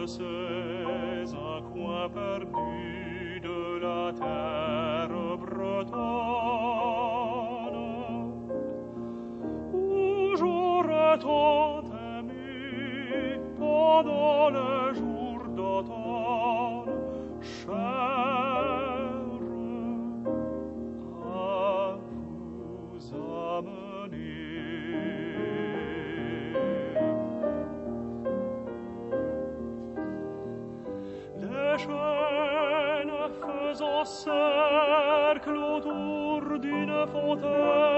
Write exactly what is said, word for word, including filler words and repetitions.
sais un coin perdu de la terre bretonne, où j'aurais tant aimé pendant les jours d'automne, chère, à vous amener. Les chênes faisant cercle autour d'une fontaine,